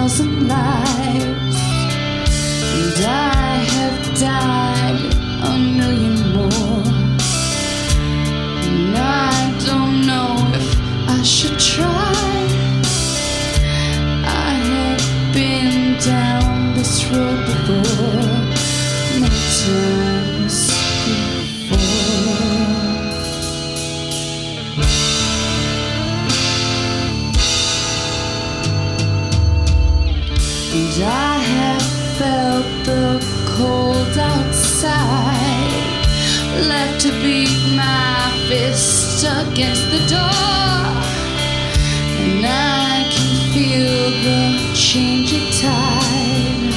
1,000 lives, and I have died 1,000,000 more. And I don't know if I should try. I have been down this road before, many times before. And I have felt the cold outside, left to beat my fist against the door. And I can feel the changing tide.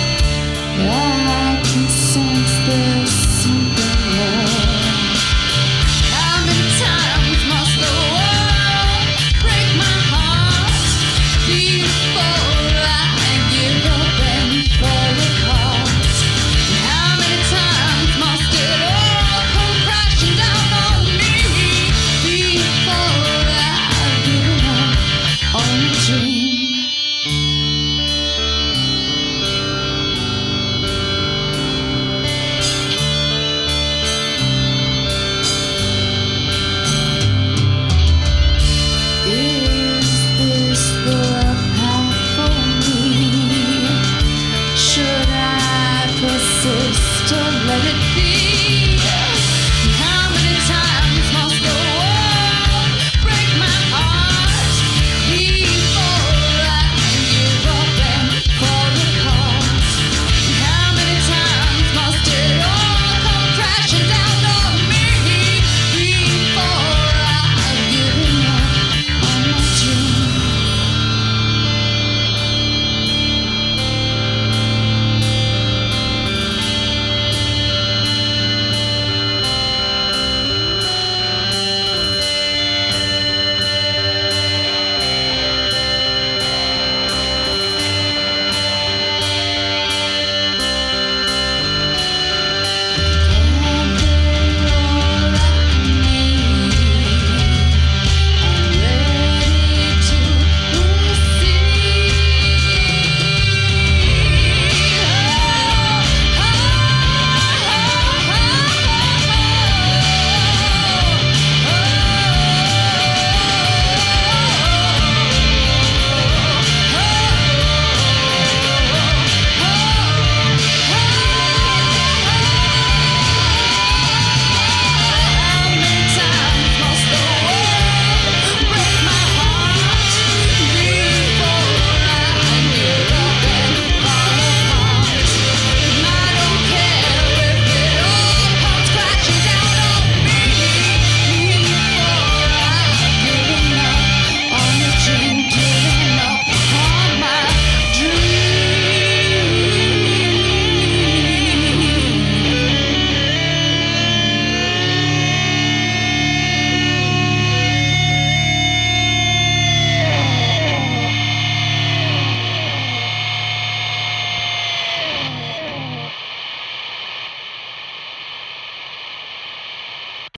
I can sense there's something more. How many times must the world break my heart before I give up and fall apart? And how many times must it all come crashing down on me before I've given up on the dream? Is this the path for me? Should I persist or let it be?